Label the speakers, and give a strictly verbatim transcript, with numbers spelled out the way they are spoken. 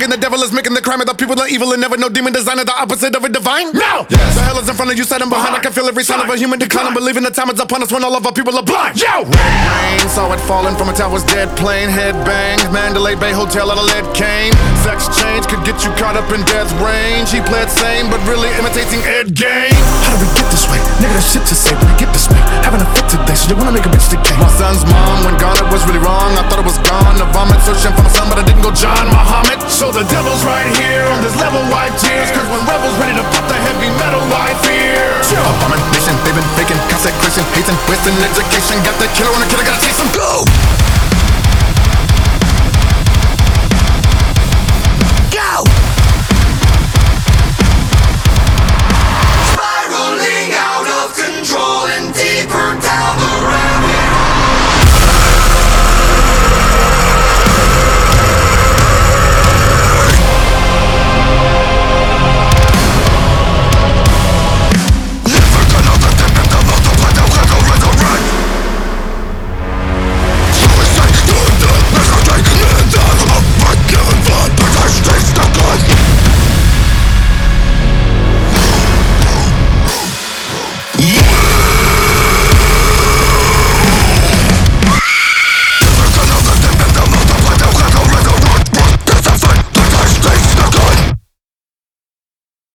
Speaker 1: thinking the devil is making the crime of the people are evil and never know demon design is the opposite of a divine? No! Yes. The hell is in front of you, sitting behind. I can feel every sign of a human decline. I'm believing the time is upon us when all of our people are blind. Yo! Red rain, saw it falling from a tower's dead plane. Head bang, Mandalay Bay Hotel out of lead cane. Sex change could get you caught up in death range. He played sane, but really imitating Ed Gein.
Speaker 2: How did we get this way? Nigga, that shit to say, but we get this way. Having a fit today, so they wanna make a bitch today.
Speaker 1: My son's mom went gone, it was really wrong. I thought it was gone. The vomit searching for my son, but I didn't go John Muhammad. So the devil's right here on this level, wipe tears. Cause when rebels ready to pop the heavy metal, I fear.
Speaker 2: Abomination, they've been faking consecration, hating, wasting education. Got that killer on the killer, gotta chase him. Go!